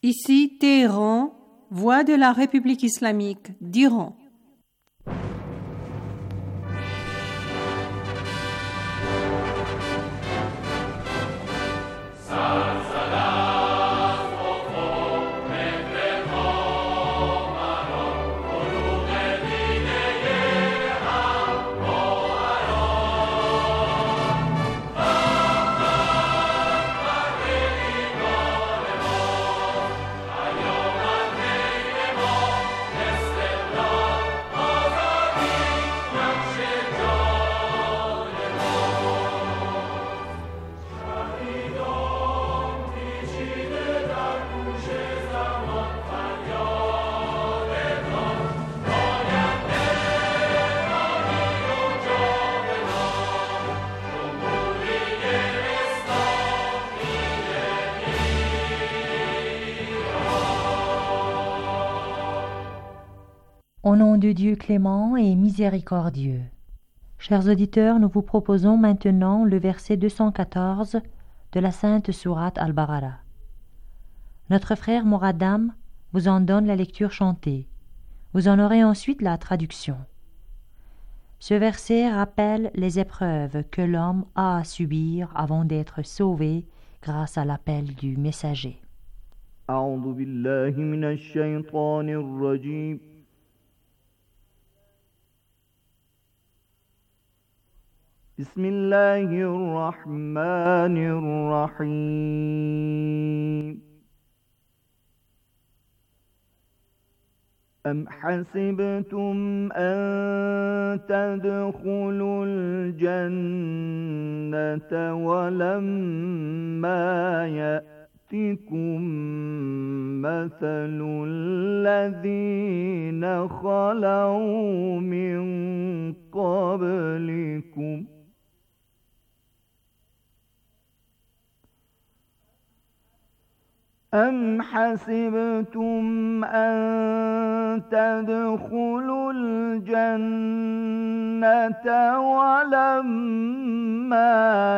Ici Téhéran, voix de la République islamique d'Iran. Au nom de Dieu clément et miséricordieux. Chers auditeurs, nous vous proposons maintenant le verset 214 de la sainte sourate Al-Baqara. Notre frère Moradam vous en donne la lecture chantée. Vous en aurez ensuite la traduction. Ce verset rappelle les épreuves que l'homme a à subir avant d'être sauvé grâce à l'appel du messager. أعوذ بالله من الشيطان الرجيم بسم الله الرحمن الرحيم أم حسبتم أن تدخلوا الجنة ولما يأتكم مثل الذين خلوا من قبلكم أم حسبتم أن تدخلوا الجنة ولما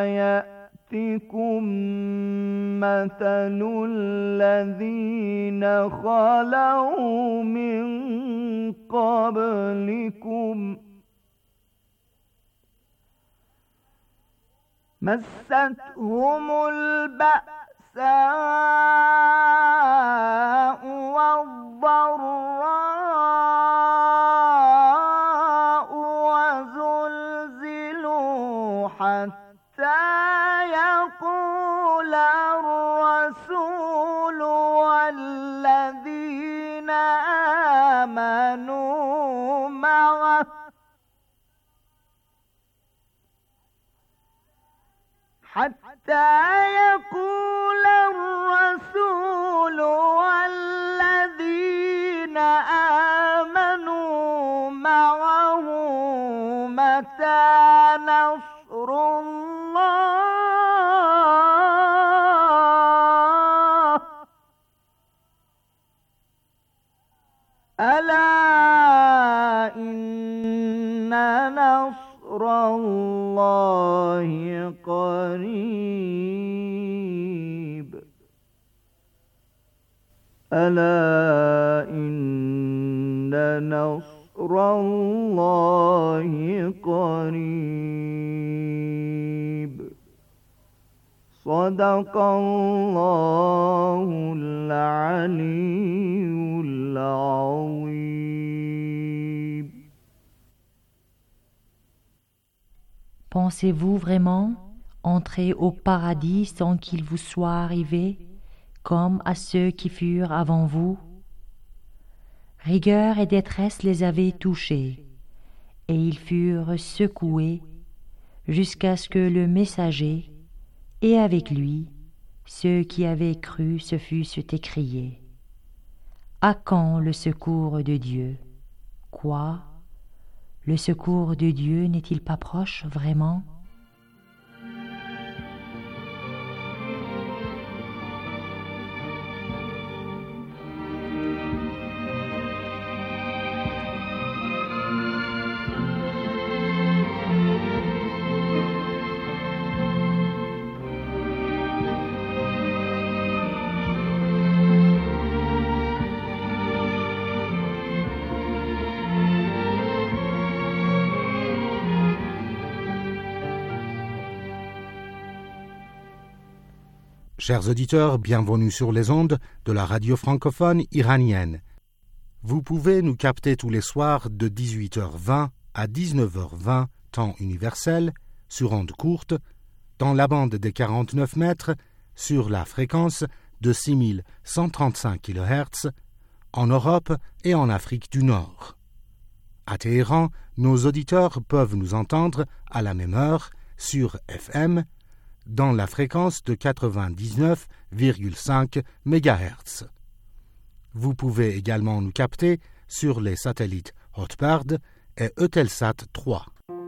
يأتكم مثل الذين خلوا من قبلكم مستهم البأساء والضراء وزلزلوا حتى يقول الرسول والذين آمنوا معه حتى يقول الرسول والذين آمنوا معه متى نصر الله ألا إن نصر الله قريب ألا إن نصر الله قريب صدق الله العلي العظيم. Pensez-vous vraiment entrer au paradis sans qu'il vous soit arrivé, comme à ceux qui furent avant vous? Rigueur et détresse les avaient touchés, et ils furent secoués jusqu'à ce que le messager, et avec lui, ceux qui avaient cru se fussent écriés. À quand le secours de Dieu? Quoi? Le secours de Dieu n'est-il pas proche vraiment? Chers auditeurs, bienvenue sur les ondes de la radio francophone iranienne. Vous pouvez nous capter tous les soirs de 18h20 à 19h20, temps universel, sur ondes courtes, dans la bande des 49 mètres, sur la fréquence de 6135 kHz, en Europe et en Afrique du Nord. À Téhéran, nos auditeurs peuvent nous entendre à la même heure sur FM, dans la fréquence de 99,5 MHz. Vous pouvez également nous capter sur les satellites Hotbird et Eutelsat 3.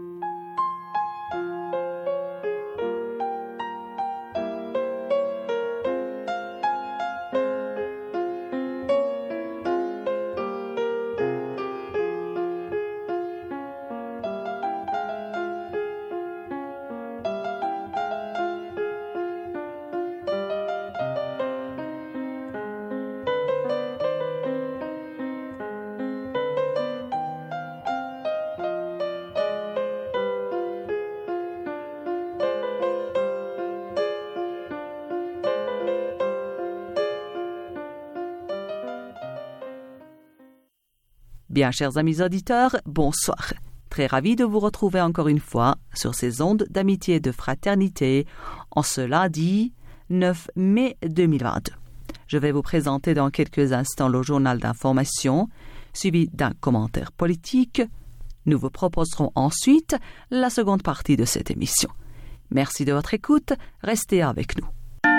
Bien, chers amis auditeurs, bonsoir. Très ravi de vous retrouver encore une fois sur ces ondes d'amitié et de fraternité en ce lundi 9 mai 2022. Je vais vous présenter dans quelques instants le journal d'information, suivi d'un commentaire politique. Nous vous proposerons ensuite la seconde partie de cette émission. Merci de votre écoute, restez avec nous.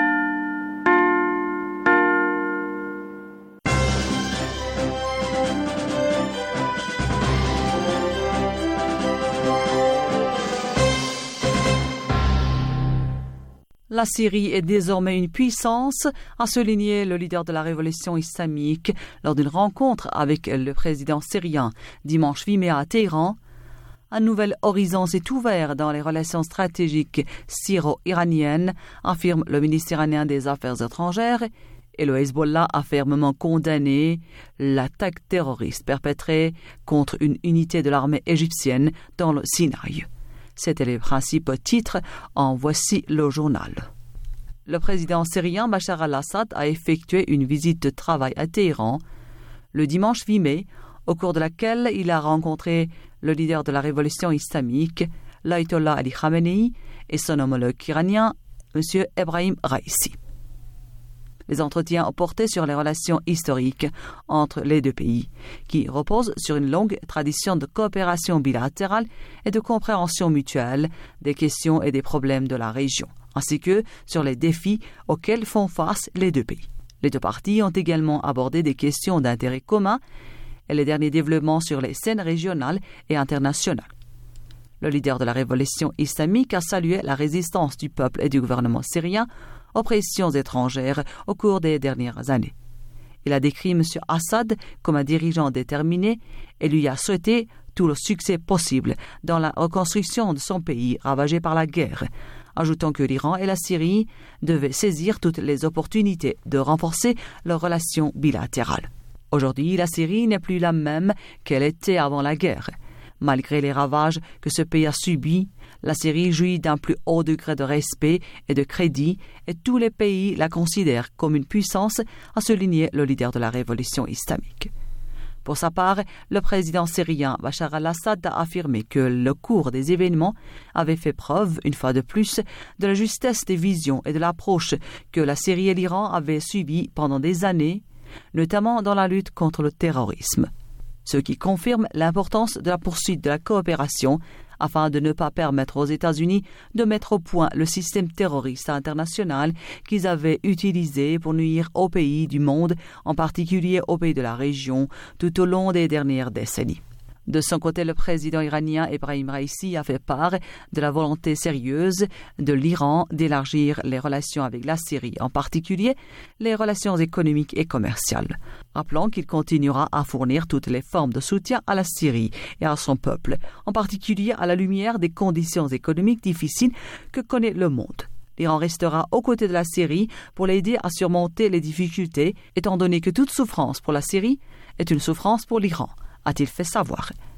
La Syrie est désormais une puissance, a souligné le leader de la révolution islamique lors d'une rencontre avec le président syrien dimanche 8 mai à Téhéran. Un nouvel horizon s'est ouvert dans les relations stratégiques syro-iraniennes, affirme le ministre iranien des Affaires étrangères, et le Hezbollah a fermement condamné l'attaque terroriste perpétrée contre une unité de l'armée égyptienne dans le Sinaï. C'étaient les principaux titres, en voici le journal. Le président syrien Bachar al-Assad a effectué une visite de travail à Téhéran le dimanche 8 mai, au cours de laquelle il a rencontré le leader de la révolution islamique, l'ayatollah Ali Khamenei, et son homologue iranien, M. Ebrahim Raisi. Les entretiens ont porté sur les relations historiques entre les deux pays, qui reposent sur une longue tradition de coopération bilatérale et de compréhension mutuelle des questions et des problèmes de la région, ainsi que sur les défis auxquels font face les deux pays. Les deux parties ont également abordé des questions d'intérêt commun et les derniers développements sur les scènes régionales et internationales. Le leader de la révolution islamique a salué la résistance du peuple et du gouvernement syrien aux pressions étrangères au cours des dernières années. Il a décrit M. Assad comme un dirigeant déterminé et lui a souhaité tout le succès possible dans la reconstruction de son pays ravagé par la guerre, ajoutant que l'Iran et la Syrie devaient saisir toutes les opportunités de renforcer leurs relations bilatérales. Aujourd'hui, la Syrie n'est plus la même qu'elle était avant la guerre. Malgré les ravages que ce pays a subis, la Syrie jouit d'un plus haut degré de respect et de crédit et tous les pays la considèrent comme une puissance, a souligné le leader de la révolution islamique. Pour sa part, le président syrien Bachar al-Assad a affirmé que le cours des événements avait fait preuve, une fois de plus, de la justesse des visions et de l'approche que la Syrie et l'Iran avaient subies pendant des années, notamment dans la lutte contre le terrorisme. Ce qui confirme l'importance de la poursuite de la coopération afin de ne pas permettre aux États-Unis de mettre au point le système terroriste international qu'ils avaient utilisé pour nuire aux pays du monde, en particulier aux pays de la région, tout au long des dernières décennies. De son côté, le président iranien Ebrahim Raisi a fait part de la volonté sérieuse de l'Iran d'élargir les relations avec la Syrie, en particulier les relations économiques et commerciales. Rappelons qu'il continuera à fournir toutes les formes de soutien à la Syrie et à son peuple, en particulier à la lumière des conditions économiques difficiles que connaît le monde. L'Iran restera aux côtés de la Syrie pour l'aider à surmonter les difficultés, étant donné que toute souffrance pour la Syrie est une souffrance pour l'Iran, a-t-il fait savoir.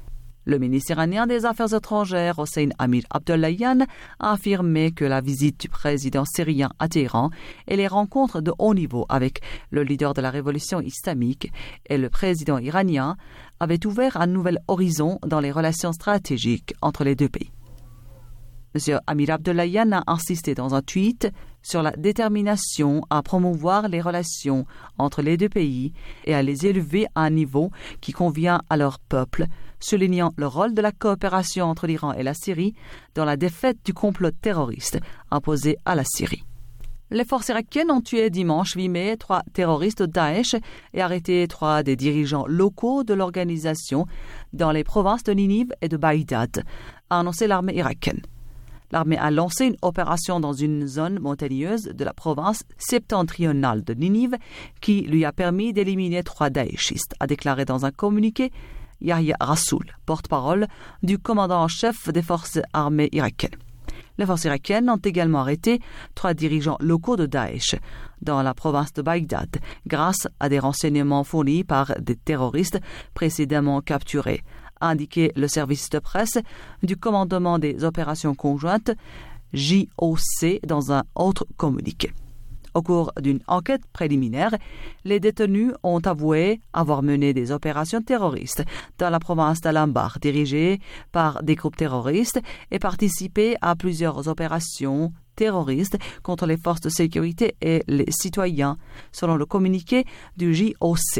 Le ministre iranien des Affaires étrangères, Hossein Amir Abdollahian, a affirmé que la visite du président syrien à Téhéran et les rencontres de haut niveau avec le leader de la révolution islamique et le président iranien avaient ouvert un nouvel horizon dans les relations stratégiques entre les deux pays. M. Amir Abdollahian a insisté dans un tweet sur la détermination à promouvoir les relations entre les deux pays et à les élever à un niveau qui convient à leur peuple, soulignant le rôle de la coopération entre l'Iran et la Syrie dans la défaite du complot terroriste imposé à la Syrie. Les forces irakiennes ont tué dimanche 8 mai 3 terroristes de Daesh et arrêté 3 des dirigeants locaux de l'organisation dans les provinces de Ninive et de Bagdad, a annoncé l'armée irakienne. L'armée a lancé une opération dans une zone montagneuse de la province septentrionale de Ninive qui lui a permis d'éliminer 3 daéchistes, a déclaré dans un communiqué Yahya Rassoul, porte-parole du commandant en chef des forces armées irakiennes. Les forces irakiennes ont également arrêté 3 dirigeants locaux de Daesh dans la province de Bagdad grâce à des renseignements fournis par des terroristes précédemment capturés, a indiqué le service de presse du commandement des opérations conjointes JOC dans un autre communiqué. Au cours d'une enquête préliminaire, les détenus ont avoué avoir mené des opérations terroristes dans la province d'Al-Anbar dirigées par des groupes terroristes et participé à plusieurs opérations terroristes contre les forces de sécurité et les citoyens, selon le communiqué du JOC.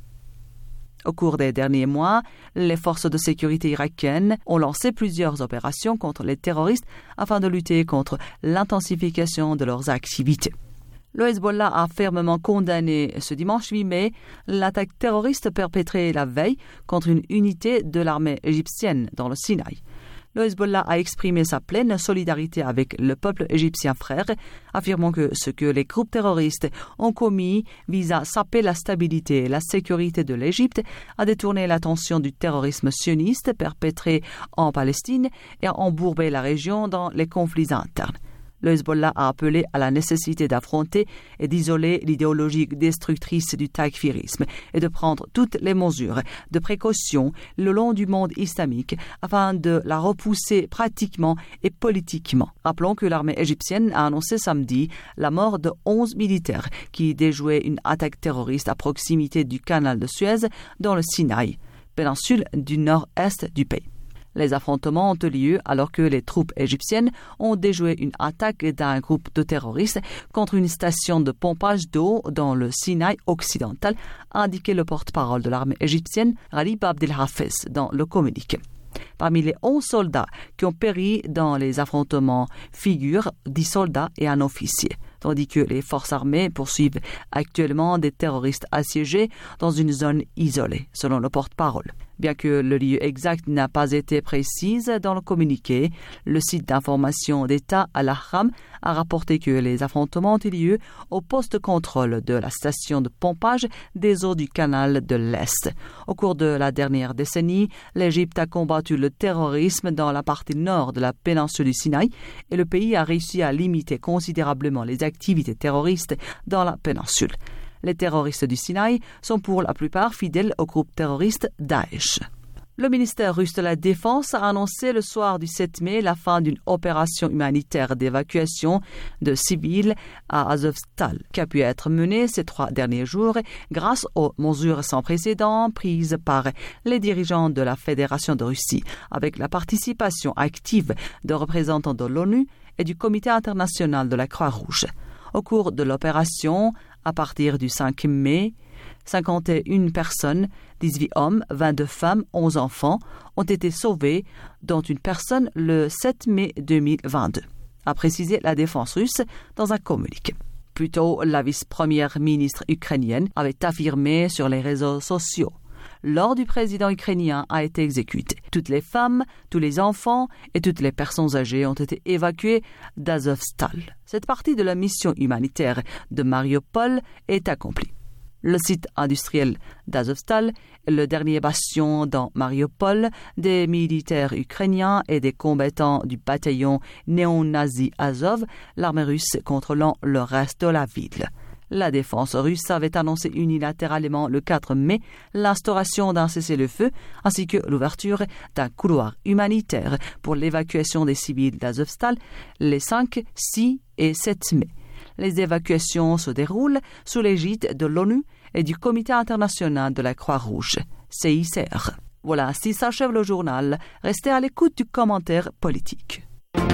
Au cours des derniers mois, les forces de sécurité irakiennes ont lancé plusieurs opérations contre les terroristes afin de lutter contre l'intensification de leurs activités. Le Hezbollah a fermement condamné ce dimanche 8 mai l'attaque terroriste perpétrée la veille contre une unité de l'armée égyptienne dans le Sinaï. Le Hezbollah a exprimé sa pleine solidarité avec le peuple égyptien frère, affirmant que ce que les groupes terroristes ont commis vise à saper la stabilité et la sécurité de l'Égypte, à détourner l'attention du terrorisme sioniste perpétré en Palestine et à embourber la région dans les conflits internes. Le Hezbollah a appelé à la nécessité d'affronter et d'isoler l'idéologie destructrice du takfirisme et de prendre toutes les mesures de précaution le long du monde islamique afin de la repousser pratiquement et politiquement. Rappelons que l'armée égyptienne a annoncé samedi la mort de 11 militaires qui déjouaient une attaque terroriste à proximité du canal de Suez dans le Sinaï, péninsule du nord-est du pays. Les affrontements ont eu lieu alors que les troupes égyptiennes ont déjoué une attaque d'un groupe de terroristes contre une station de pompage d'eau dans le Sinaï occidental, a indiqué le porte-parole de l'armée égyptienne, Ghalib Abdelhafez, dans le communiqué. Parmi les 11 soldats qui ont péri dans les affrontements figurent 10 soldats et un officier, tandis que les forces armées poursuivent actuellement des terroristes assiégés dans une zone isolée, selon le porte-parole. Bien que le lieu exact n'a pas été précis dans le communiqué, le site d'information d'État Al-Ahram a rapporté que les affrontements ont eu lieu au poste de contrôle de la station de pompage des eaux du canal de l'Est. Au cours de la dernière décennie, l'Égypte a combattu le terrorisme dans la partie nord de la péninsule du Sinaï et le pays a réussi à limiter considérablement les activités terroristes dans la péninsule. Les terroristes du Sinaï sont pour la plupart fidèles au groupe terroriste Daesh. Le ministère russe de la Défense a annoncé le soir du 7 mai la fin d'une opération humanitaire d'évacuation de civils à Azovstal, qui a pu être menée ces 3 derniers jours grâce aux mesures sans précédent prises par les dirigeants de la Fédération de Russie, avec la participation active de représentants de l'ONU et du Comité international de la Croix-Rouge. Au cours de l'opération, à partir du 5 mai, 51 personnes, 18 hommes, 22 femmes, 11 enfants, ont été sauvés, dont une personne le 7 mai 2022, a précisé la défense russe dans un communiqué. Plus tôt, la vice-première ministre ukrainienne avait affirmé sur les réseaux sociaux: l'ordre du président ukrainien a été exécuté. Toutes les femmes, tous les enfants et toutes les personnes âgées ont été évacuées d'Azovstal. Cette partie de la mission humanitaire de Mariupol est accomplie. Le site industriel d'Azovstal est le dernier bastion dans Mariupol des militaires ukrainiens et des combattants du bataillon néo-nazi Azov, l'armée russe contrôlant le reste de la ville. La défense russe avait annoncé unilatéralement le 4 mai l'instauration d'un cessez-le-feu ainsi que l'ouverture d'un couloir humanitaire pour l'évacuation des civils d'Azovstal les 5, 6 et 7 mai. Les évacuations se déroulent sous l'égide de l'ONU et du Comité international de la Croix-Rouge, CICR. Voilà, ainsi s'achève le journal. Restez à l'écoute du commentaire politique.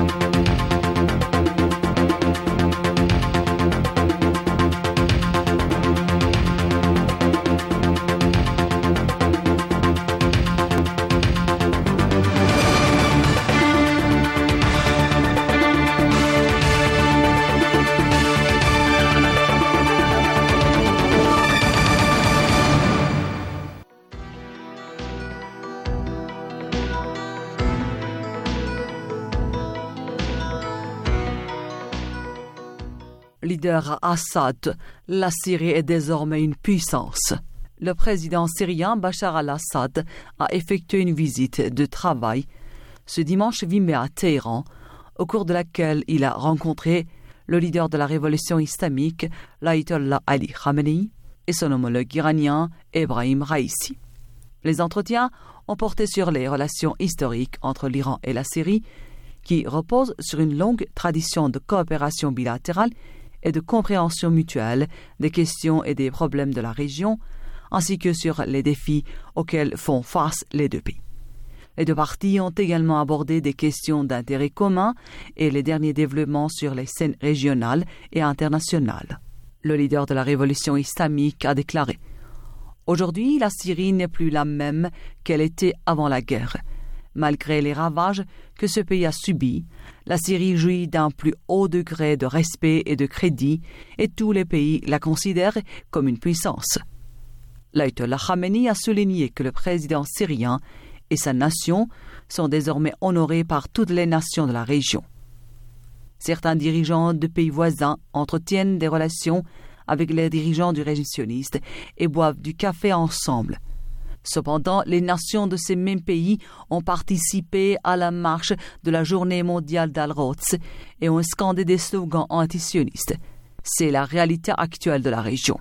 Leader Assad, la Syrie est désormais une puissance. Le président syrien Bachar al-Assad a effectué une visite de travail ce dimanche 8 mai à Téhéran, au cours de laquelle il a rencontré le leader de la révolution islamique, l'Ayatollah Ali Khamenei, et son homologue iranien, Ebrahim Raïssi. Les entretiens ont porté sur les relations historiques entre l'Iran et la Syrie, qui reposent sur une longue tradition de coopération bilatérale et de compréhension mutuelle des questions et des problèmes de la région, ainsi que sur les défis auxquels font face les deux pays. Les deux parties ont également abordé des questions d'intérêt commun et les derniers développements sur les scènes régionales et internationales. Le leader de la révolution islamique a déclaré « Aujourd'hui, la Syrie n'est plus la même qu'elle était avant la guerre. Malgré les ravages que ce pays a subis, la Syrie jouit d'un plus haut degré de respect et de crédit et tous les pays la considèrent comme une puissance. » L'Ayatollah Khamenei a souligné que le président syrien et sa nation sont désormais honorés par toutes les nations de la région. Certains dirigeants de pays voisins entretiennent des relations avec les dirigeants du régime sioniste et boivent du café ensemble. Cependant, les nations de ces mêmes pays ont participé à la marche de la Journée mondiale d'Al-Quds et ont scandé des slogans antisionistes. C'est la réalité actuelle de la région.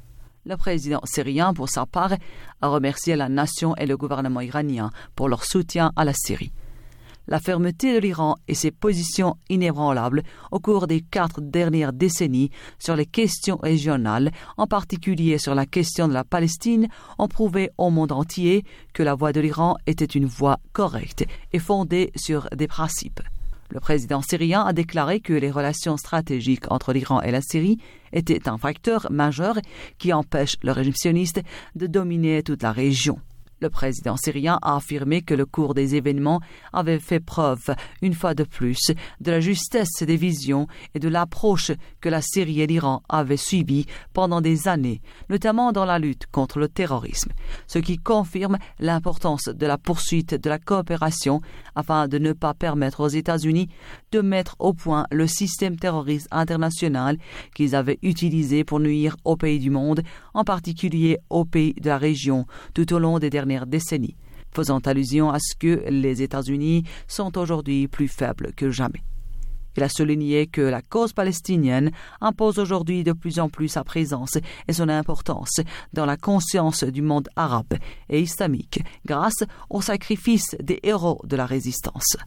Le président syrien, pour sa part, a remercié la nation et le gouvernement iranien pour leur soutien à la Syrie. La fermeté de l'Iran et ses positions inébranlables au cours des 4 dernières décennies sur les questions régionales, en particulier sur la question de la Palestine, ont prouvé au monde entier que la voix de l'Iran était une voix correcte et fondée sur des principes. Le président syrien a déclaré que les relations stratégiques entre l'Iran et la Syrie étaient un facteur majeur qui empêche le régime sioniste de dominer toute la région. Le président syrien a affirmé que le cours des événements avait fait preuve, une fois de plus, de la justesse des visions et de l'approche que la Syrie et l'Iran avaient suivie pendant des années, notamment dans la lutte contre le terrorisme, ce qui confirme l'importance de la poursuite de la coopération afin de ne pas permettre aux États-Unis de mettre au point le système terroriste international qu'ils avaient utilisé pour nuire aux pays du monde, en particulier aux pays de la région, tout au long des dernières décennies, faisant allusion à ce que les États-Unis sont aujourd'hui plus faibles que jamais. Il a souligné que la cause palestinienne impose aujourd'hui de plus en plus sa présence et son importance dans la conscience du monde arabe et islamique grâce au sacrifice des héros de la résistance.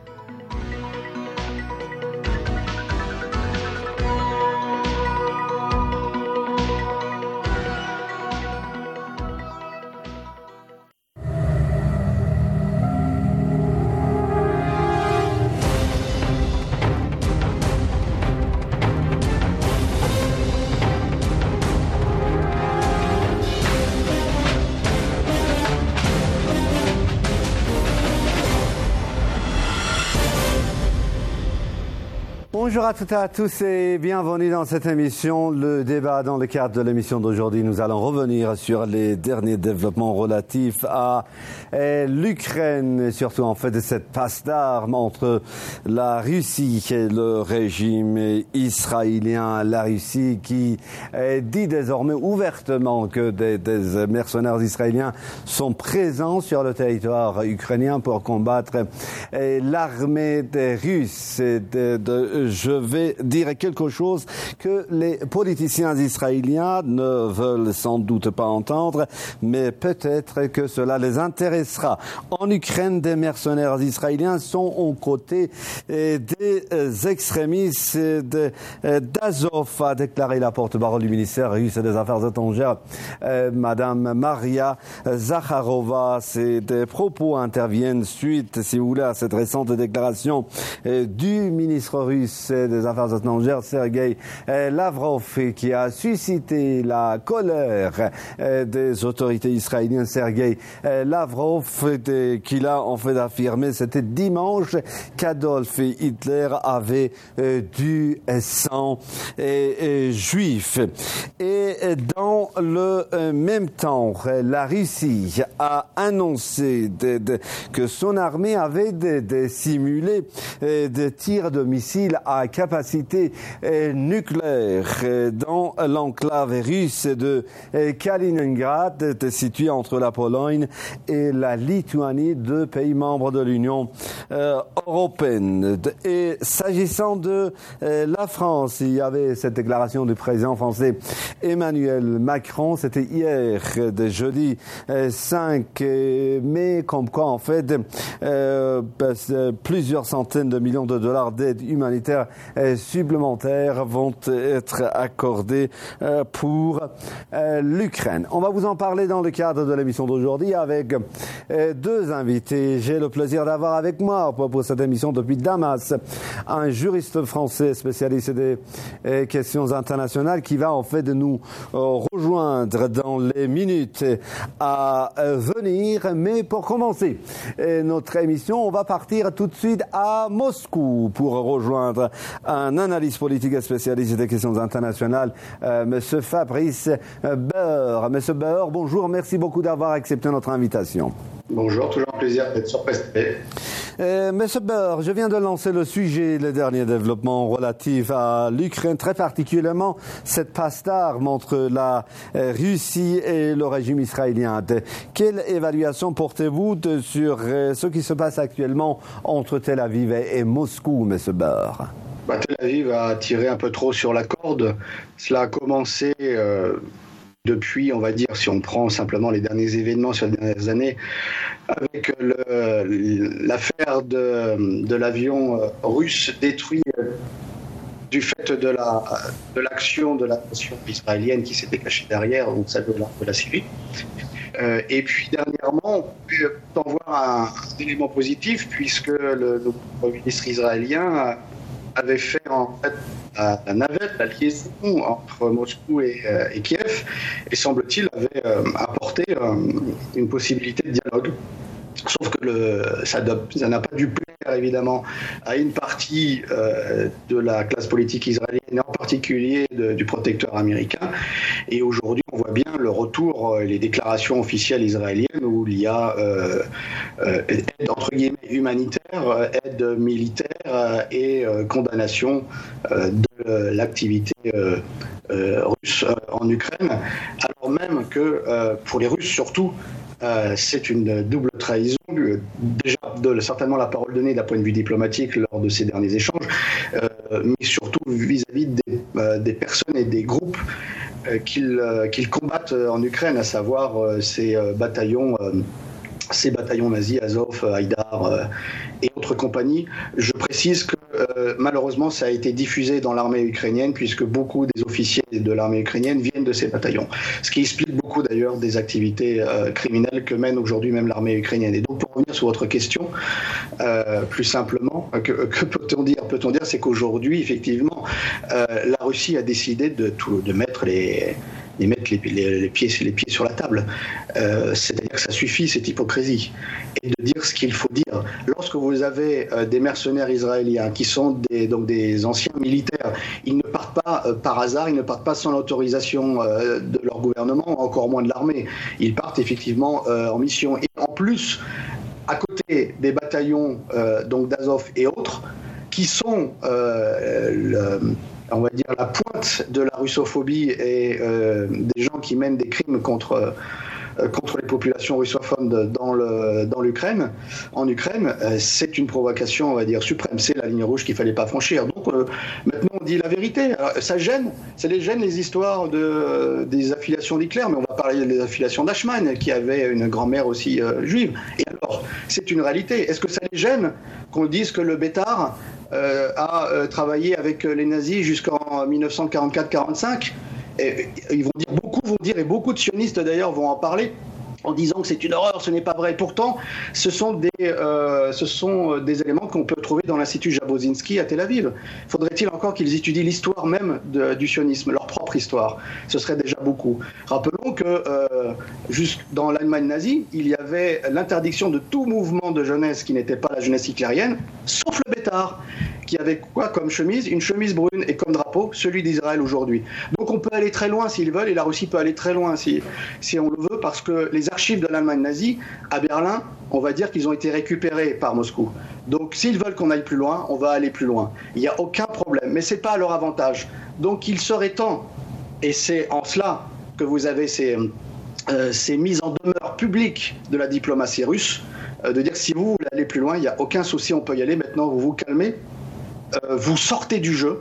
Bonjour à toutes et à tous et bienvenue dans cette émission. Le débat dans le cadre de l'émission d'aujourd'hui, nous allons revenir sur les derniers développements relatifs à l'Ukraine, surtout en fait de cette passe d'armes entre la Russie et le régime israélien. La Russie qui dit désormais ouvertement que des mercenaires israéliens sont présents sur le territoire ukrainien pour combattre l'armée des Russes de je vais dire quelque chose que les politiciens israéliens ne veulent sans doute pas entendre, mais peut-être que cela les intéressera. En Ukraine, des mercenaires israéliens sont aux côtés des extrémistes d'Azov, a déclaré la porte-parole du ministère russe des Affaires étrangères, Madame Maria Zakharova. Ces propos interviennent suite, si vous voulez, à cette récente déclaration du ministre russe des Affaires étrangères, Sergei Lavrov, qui a suscité la colère des autorités israéliennes. Sergei Lavrov, qu'il a en fait affirmé, c'était dimanche, qu'Adolf Hitler avait du sang juif. Et dans le même temps, la Russie a annoncé que son armée avait simulé des tirs de missiles à capacité nucléaire dans l'enclave russe de Kaliningrad, située entre la Pologne et la Lituanie, deux pays membres de l'Union européenne. Et s'agissant de la France, il y avait cette déclaration du président français Emmanuel Macron, c'était hier, de jeudi 5 mai, comme quoi en fait plusieurs centaines de millions de dollars d'aide humanitaire supplémentaires vont être accordés pour l'Ukraine. On va vous en parler dans le cadre de l'émission d'aujourd'hui avec deux invités. J'ai le plaisir d'avoir avec moi pour cette émission depuis Damas un juriste français spécialiste des questions internationales qui va en fait nous rejoindre dans les minutes à venir. Mais pour commencer notre émission, on va partir tout de suite à Moscou pour rejoindre un analyste politique et spécialiste des questions internationales, Monsieur Fabrice Beur. Monsieur Beur, bonjour, merci beaucoup d'avoir accepté notre invitation. Bonjour, toujours un plaisir d'être sur PSP. Monsieur Beur, je viens de lancer le sujet, les derniers développements relatifs à l'Ukraine, très particulièrement cette passe d'armes entre la Russie et le régime israélien. Quelle évaluation portez-vous sur ce qui se passe actuellement entre Tel Aviv et Moscou, Monsieur Beur? Tel Aviv a tiré un peu trop sur la corde. Cela a commencé depuis, on va dire, si on prend simplement les derniers événements sur les dernières années, avec l'affaire de l'avion russe détruit du fait de l'action de la nation israélienne qui s'était cachée derrière, on savait de la Syrie. Et puis dernièrement, on peut en voir un élément positif, puisque le Premier ministre israélien avait fait en fait la navette, la liaison entre Moscou et Kiev, et semble-t-il avait apporté une possibilité de dialogue. Sauf que ça n'a pas dû plaire évidemment à une partie de la classe politique israélienne, et en particulier du protecteur américain. Et aujourd'hui, on voit bien le retour, les déclarations officielles israéliennes où il y a aide entre guillemets humanitaire, aide militaire et condamnation de l'activité russe en Ukraine, alors même que pour les Russes surtout, c'est une double trahison, déjà certainement la parole donnée d'un point de vue diplomatique lors de ces derniers échanges, mais surtout vis-à-vis des personnes et des groupes qu'ils combattent en Ukraine, à savoir ces bataillons nazis, Azov, Haïdar et autres compagnies. Je précise que malheureusement ça a été diffusé dans l'armée ukrainienne, puisque beaucoup des officiers de l'armée ukrainienne viennent de ces bataillons. Ce qui explique beaucoup d'ailleurs des activités criminelles que mène aujourd'hui même l'armée ukrainienne. Et donc pour revenir sur votre question, plus simplement, que peut-on dire ? Peut-on dire, c'est qu'aujourd'hui, effectivement, la Russie a décidé de mettre les pieds sur la table. C'est-à-dire que ça suffit, cette hypocrisie. Et de dire ce qu'il faut dire. Lorsque vous avez des mercenaires israéliens qui sont des anciens militaires, ils ne partent pas par hasard, ils ne partent pas sans l'autorisation de leur gouvernement, encore moins de l'armée. Ils partent effectivement en mission. Et en plus, à côté des bataillons d'Azov et autres, qui sont on va dire la pointe de la russophobie et des gens qui mènent des crimes contre contre les populations russophones dans l'Ukraine, en Ukraine, c'est une provocation, on va dire, suprême. C'est la ligne rouge qu'il ne fallait pas franchir. Donc maintenant, on dit la vérité. Alors, ça gêne les histoires des affiliations d'Hitler, mais on va parler des affiliations d'Eichmann, qui avait une grand-mère aussi juive. Et alors, c'est une réalité. Est-ce que ça les gêne qu'on dise que le Bétard a travaillé avec les nazis jusqu'en 1944-45 ? Et beaucoup vont dire, et beaucoup de sionistes d'ailleurs vont en parler, en disant que c'est une horreur, ce n'est pas vrai. Pourtant, ce sont des éléments qu'on peut trouver dans l'Institut Jabotinsky à Tel Aviv. Faudrait-il encore qu'ils étudient l'histoire même du sionisme, leur propre histoire? Ce serait déjà beaucoup. Rappelons que juste dans l'Allemagne nazie, il y avait l'interdiction de tout mouvement de jeunesse qui n'était pas la jeunesse hitlérienne, sauf le Bétard, qui avait quoi comme chemise? Une chemise brune, et comme drapeau, celui d'Israël aujourd'hui. Donc on peut aller très loin s'ils veulent, et la Russie peut aller très loin si on le veut, parce que les archives de l'Allemagne nazie, à Berlin, on va dire qu'ils ont été récupérés par Moscou. Donc s'ils veulent qu'on aille plus loin, on va aller plus loin. Il n'y a aucun problème, mais ce n'est pas à leur avantage. Donc il serait temps, et c'est en cela que vous avez ces mises en demeure publiques de la diplomatie russe, de dire si vous voulez aller plus loin, il n'y a aucun souci, on peut y aller. Maintenant, vous vous calmez. Vous sortez du jeu.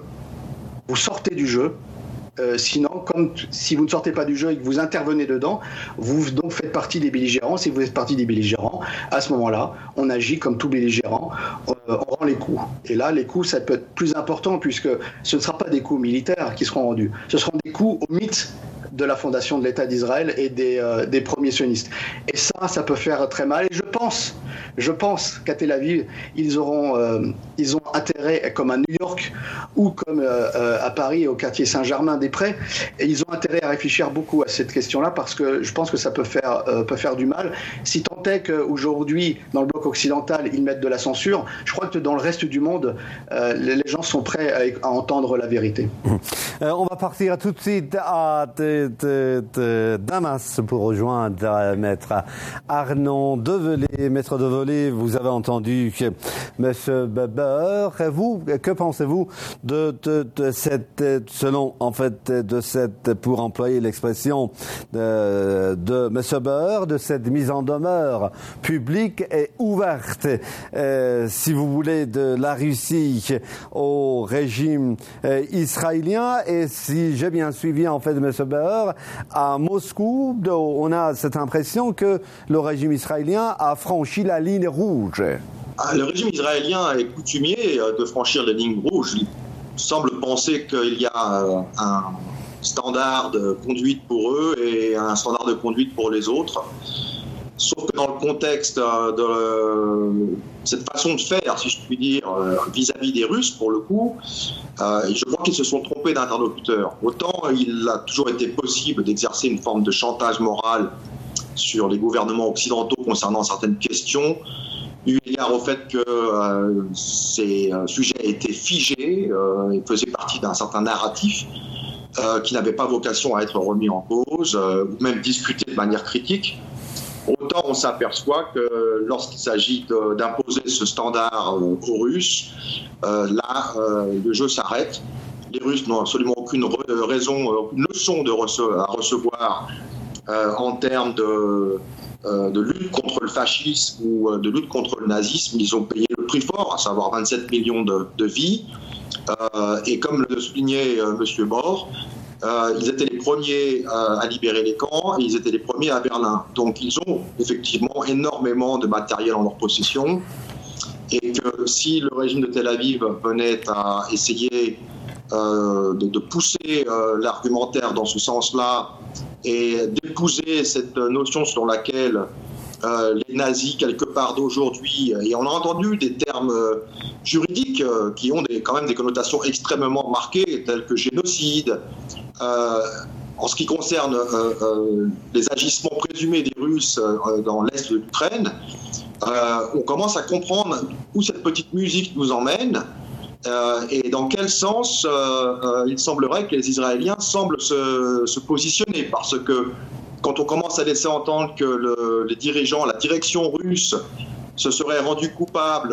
Sinon, comme si vous ne sortez pas du jeu et que vous intervenez dedans, vous donc faites partie des belligérants. Si vous êtes partie des belligérants, à ce moment-là, on agit comme tout belligérant, on rend les coups. Et là, les coups, ça peut être plus important puisque ce ne sera pas des coups militaires qui seront rendus. Ce seront des coups au mythe de la fondation de l'État d'Israël et des premiers sionistes. Et ça peut faire très mal. Et je pense qu'à Tel Aviv, ils ont intérêt, comme à New York ou comme à Paris, au quartier Saint-Germain-des-Prés, et ils ont intérêt à réfléchir beaucoup à cette question-là parce que je pense que ça peut faire du mal. Si tant est qu'aujourd'hui, dans le bloc occidental, ils mettent de la censure, je crois que dans le reste du monde, les gens sont prêts à entendre la vérité. On va partir tout de suite à Damas pour rejoindre Maître Arnon Develay. Maître Develay, vous avez entendu que M. Beber, vous, que pensez-vous de cette, pour employer l'expression de M. Beber, de cette mise en demeure publique et ouverte, si vous voulez, de la Russie au régime israélien? Et si j'ai bien suivi en fait M. Beber, à Moscou, on a cette impression que le régime israélien a franchi la ligne rouge. Le régime israélien est coutumier de franchir les lignes rouges. Il semble penser qu'il y a un standard de conduite pour eux et un standard de conduite pour les autres. Sauf que dans le contexte de cette façon de faire, si je puis dire, vis-à-vis des Russes, pour le coup, je crois qu'ils se sont trompés d'interlocuteurs. Autant il a toujours été possible d'exercer une forme de chantage moral sur les gouvernements occidentaux concernant certaines questions, eu égard au fait que ces sujets étaient figés et faisaient partie d'un certain narratif qui n'avait pas vocation à être remis en cause ou même discuté de manière critique. Autant on s'aperçoit que lorsqu'il s'agit d'imposer ce standard aux Russes, là, le jeu s'arrête. Les Russes n'ont absolument aucune raison, aucune leçon à recevoir en termes de lutte contre le fascisme ou de lutte contre le nazisme. Ils ont payé le prix fort, à savoir 27 millions de vies. Et comme le soulignait M. Bohr, ils étaient les premiers à libérer les camps et ils étaient les premiers à Berlin. Donc ils ont effectivement énormément de matériel en leur possession et que si le régime de Tel Aviv venait à essayer de pousser l'argumentaire dans ce sens-là et d'épouser cette notion selon laquelle les nazis, quelque part d'aujourd'hui, et on a entendu des termes juridiques qui ont quand même des connotations extrêmement marquées, telles que génocide. En ce qui concerne les agissements présumés des Russes dans l'est de l'Ukraine, on commence à comprendre où cette petite musique nous emmène et dans quel sens il semblerait que les Israéliens semblent se positionner, parce que quand on commence à laisser entendre que les dirigeants, la direction russe se serait rendu coupable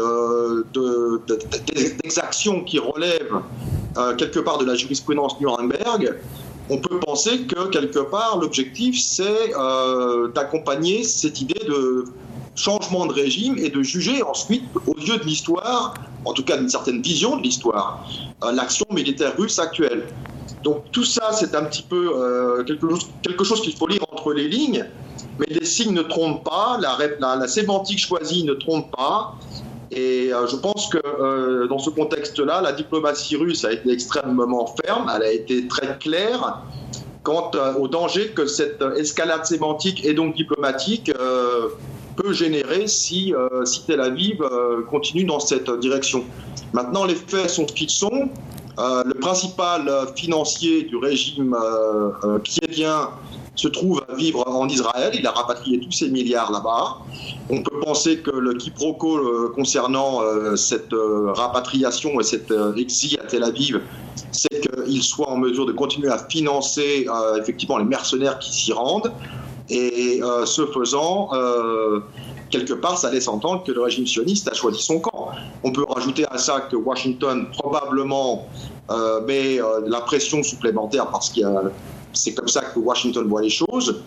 d'exactions qui relèvent quelque part de la jurisprudence Nuremberg, on peut penser que quelque part l'objectif c'est d'accompagner cette idée de changement de régime et de juger ensuite, aux yeux de l'histoire, en tout cas d'une certaine vision de l'histoire, l'action militaire russe actuelle. Donc tout ça, c'est un petit peu quelque chose qu'il faut lire entre les lignes, mais les signes ne trompent pas, la sémantique choisie ne trompe pas, et je pense que dans ce contexte-là, la diplomatie russe a été extrêmement ferme, elle a été très claire quant au danger que cette escalade sémantique et donc diplomatique peut générer si Tel Aviv continue dans cette direction. Maintenant, les faits sont ce qu'ils sont. Le principal financier du régime kievien se trouve à vivre en Israël. Il a rapatrié tous ses milliards là-bas. On peut penser que le quiproquo concernant cette rapatriation et cet exil à Tel Aviv, c'est qu'il soit en mesure de continuer à financer effectivement les mercenaires qui s'y rendent. Et ce faisant, quelque part, ça laisse entendre que le régime sioniste a choisi son camp. On peut rajouter à ça que Washington probablement met la pression supplémentaire parce que c'est comme ça que Washington voit les choses.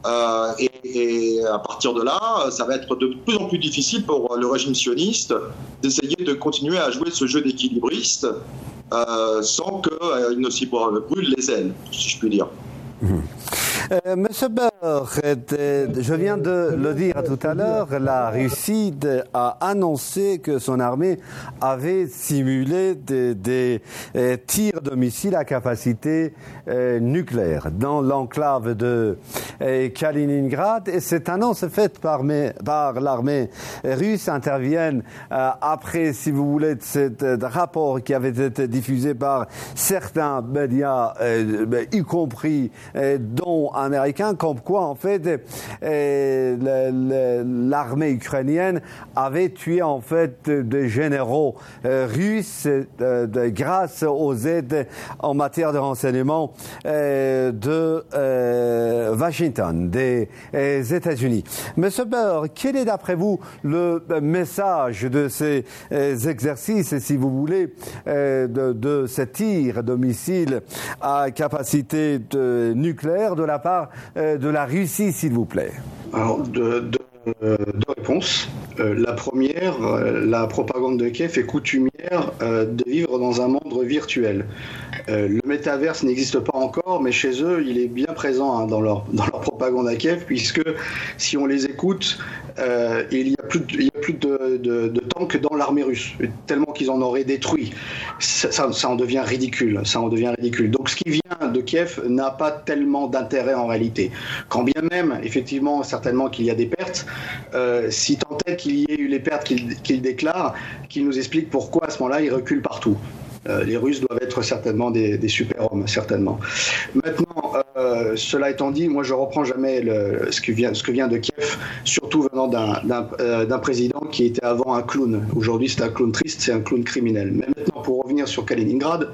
Et à partir de là, ça va être de plus en plus difficile pour le régime sioniste d'essayer de continuer à jouer ce jeu d'équilibriste sans qu'il ne s'y brûle les ailes, si je puis dire. Monsieur Beur, je viens de le dire tout à l'heure, la Russie a annoncé que son armée avait simulé des tirs de missiles à capacité nucléaire dans l'enclave de Kaliningrad. Et cette annonce faite par l'armée russe intervient après, si vous voulez, ce rapport qui avait été diffusé par certains médias, y compris dont américains, comme quoi en fait l'armée ukrainienne avait tué en fait des généraux russes grâce aux aides en matière de renseignement de Washington, des États-Unis. Monsieur Beur, quel est d'après vous le message de ces exercices, si vous voulez, de ces tirs de missiles à capacité nucléaire de la part de la Russie, s'il vous plaît? Alors, deux réponses. La première, la propagande de Kiev est coutumière de vivre dans un monde virtuel. Le métaverse n'existe pas encore, mais chez eux, il est bien présent dans leur propagande à Kiev, puisque si on les écoute, il y a plus de tanks dans l'armée russe, tellement qu'ils en auraient détruit. Ça en devient ridicule. Donc ce qui vient de Kiev n'a pas tellement d'intérêt en réalité. Quand bien même, effectivement, certainement qu'il y a des pertes, si tant est qu'il y ait eu les pertes qu'il déclare, qu'il nous explique pourquoi à ce moment-là il recule partout. Les Russes doivent être certainement des super-hommes, certainement. Maintenant, cela étant dit, moi je reprends jamais ce que vient de Kiev, surtout venant d'un président qui était avant un clown. Aujourd'hui c'est un clown triste, c'est un clown criminel. Mais maintenant, pour revenir sur Kaliningrad,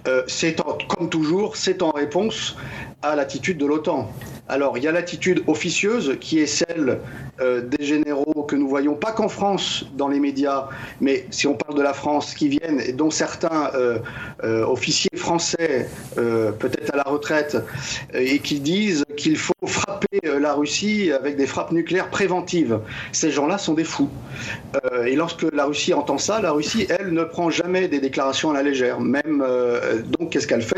comme toujours, c'est en réponse à l'attitude de l'OTAN. Alors, il y a l'attitude officieuse qui est celle des généraux que nous voyons pas qu'en France dans les médias, mais si on parle de la France, qui viennent, et dont certains officiers français, peut-être à la retraite, et qui disent qu'il faut frapper la Russie avec des frappes nucléaires préventives. Ces gens-là sont des fous. Et lorsque la Russie entend ça, la Russie, elle, ne prend jamais des déclarations à la légère. Même, donc, qu'est-ce qu'elle fait ?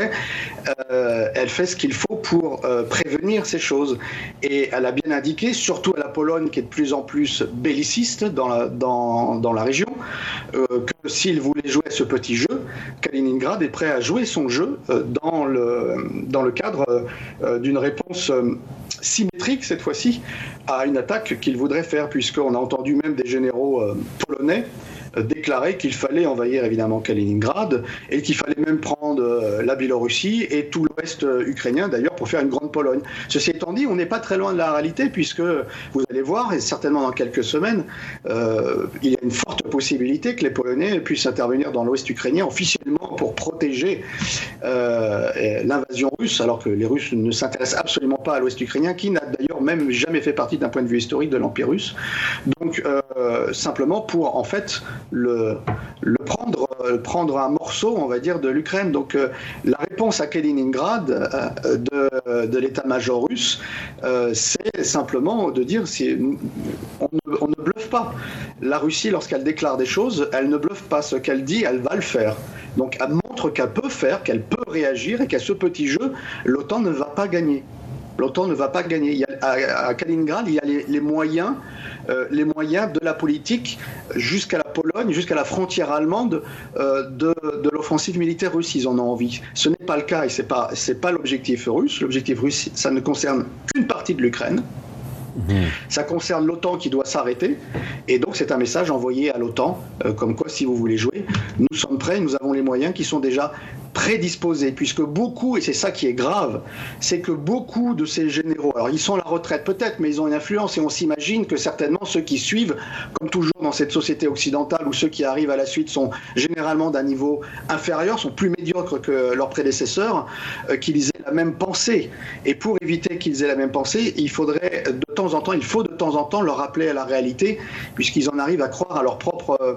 Elle fait ce qu'il faut pour prévenir ces choses. Et elle a bien indiqué, surtout à la Pologne qui est de plus en plus belliciste dans la région, que s'il voulait jouer ce petit jeu, Kaliningrad est prêt à jouer son jeu dans le cadre d'une réponse symétrique cette fois-ci à une attaque qu'il voudrait faire, puisqu'on a entendu même des généraux polonais déclarer qu'il fallait envahir évidemment Kaliningrad et qu'il fallait même prendre la Biélorussie et tout l'ouest ukrainien d'ailleurs pour faire une grande Pologne. Ceci étant dit, on n'est pas très loin de la réalité, puisque vous allez voir, et certainement dans quelques semaines, il y a une forte possibilité que les Polonais puissent intervenir dans l'ouest ukrainien officiellement pour protéger l'invasion russe, alors que les Russes ne s'intéressent absolument pas à l'ouest ukrainien, qui n'a d'ailleurs même jamais fait partie d'un point de vue historique de l'Empire russe. Donc simplement pour en fait prendre un morceau, on va dire, de l'Ukraine. Donc la réponse à Kaliningrad de l'état-major russe, c'est simplement de dire on ne bluffe pas. La Russie, lorsqu'elle déclare des choses, elle ne bluffe pas. Ce qu'elle dit, elle va le faire. Donc elle montre qu'elle peut faire, qu'elle peut réagir et qu'à ce petit jeu, l'OTAN ne va pas gagner. L'OTAN ne va pas gagner. À Kaliningrad, il y a les moyens de la politique jusqu'à la Pologne, jusqu'à la frontière allemande de l'offensive militaire russe. Ils en ont envie. Ce n'est pas le cas et c'est pas l'objectif russe. L'objectif russe, ça ne concerne qu'une partie de l'Ukraine. Ça concerne l'OTAN qui doit s'arrêter et donc c'est un message envoyé à l'OTAN comme quoi si vous voulez jouer, nous sommes prêts, nous avons les moyens qui sont déjà prédisposés puisque beaucoup, et c'est ça qui est grave, c'est que beaucoup de ces généraux, alors ils sont à la retraite peut-être mais ils ont une influence et on s'imagine que certainement ceux qui suivent, comme toujours dans cette société occidentale où ceux qui arrivent à la suite sont généralement d'un niveau inférieur, sont plus médiocres que leurs prédécesseurs, qu'ils aient la même pensée et pour éviter qu'ils aient la même pensée, il faut de temps en temps leur rappeler à la réalité puisqu'ils en arrivent à croire à leur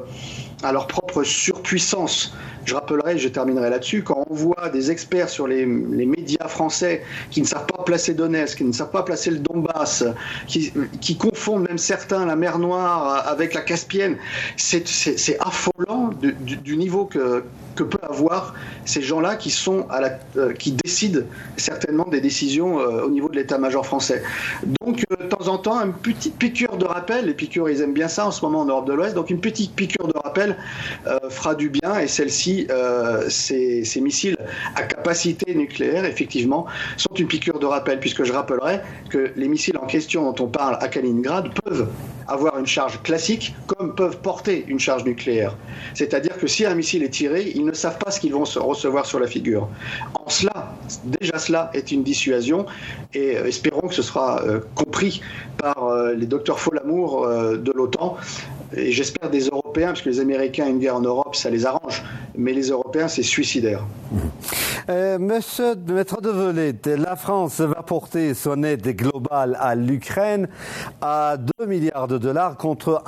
propre surpuissance. Je rappellerai, je terminerai là-dessus, quand on voit des experts sur les médias français qui ne savent pas placer Donetsk, qui ne savent pas placer le Donbass, qui confondent même certains la mer Noire avec la Caspienne, c'est affolant du niveau que peuvent avoir ces gens-là qui décident certainement des décisions au niveau de l'état-major français. Donc, de temps en temps, une petite piqûre de rappel, les piqûres, ils aiment bien ça en ce moment en Europe de l'Ouest, donc une petite piqûre de rappel fera du bien, et celle-ci, ces missiles à capacité nucléaire, effectivement, sont une piqûre de rappel, puisque je rappellerai que les missiles en question dont on parle à Kaliningrad peuvent avoir une charge classique, comme peuvent porter une charge nucléaire. C'est-à-dire que si un missile est tiré, ils ne savent pas ce qu'ils vont recevoir sur la figure. En cela, déjà cela est une dissuasion, et espérons que ce sera compris par les docteurs Folamour de l'OTAN, et j'espère des Européens, parce que les Américains, une guerre en Europe, ça les arrange, mais les Européens, c'est suicidaire. Monsieur Maître de Velay, la France va porter son aide globale à l'Ukraine à 2 milliards de dollars contre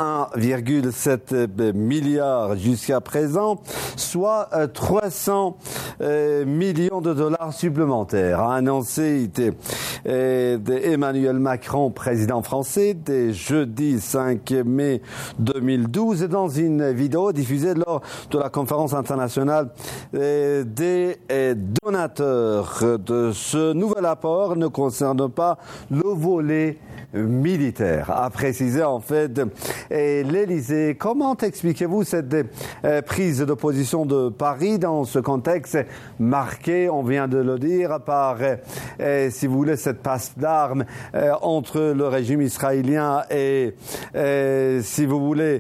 1,7 milliard jusqu'à présent, soit 300 millions de dollars supplémentaires, a annoncé Emmanuel Macron, président français, dès jeudi 5 mai 2012, dans une vidéo diffusée lors de la conférence internationale des donateurs. De ce nouvel apport ne concerne pas le volet militaire, a précisé en fait l'Élysée. Comment expliquez-vous cette prise de position de Paris dans ce contexte marqué, on vient de le dire, par, si vous voulez, cette passe d'armes entre le régime israélien et, si vous voulez,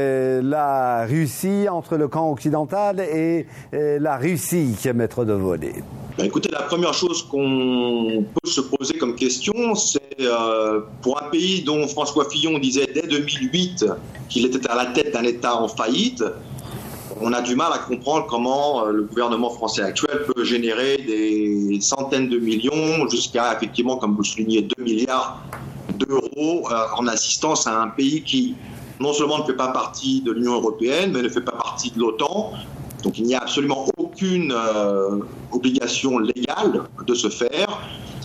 la Russie, entre le camp occidental et la Russie, qui est maître de voler? Écoutez, la première chose qu'on peut se poser comme question, c'est pour un pays dont François Fillon disait dès 2008 qu'il était à la tête d'un État en faillite, on a du mal à comprendre comment le gouvernement français actuel peut générer des centaines de millions jusqu'à, effectivement, comme vous le soulignez, 2 milliards d'euros en assistance à un pays qui non seulement ne fait pas partie de l'Union européenne, mais ne fait pas partie de l'OTAN. Donc il n'y a absolument aucune obligation légale de se faire.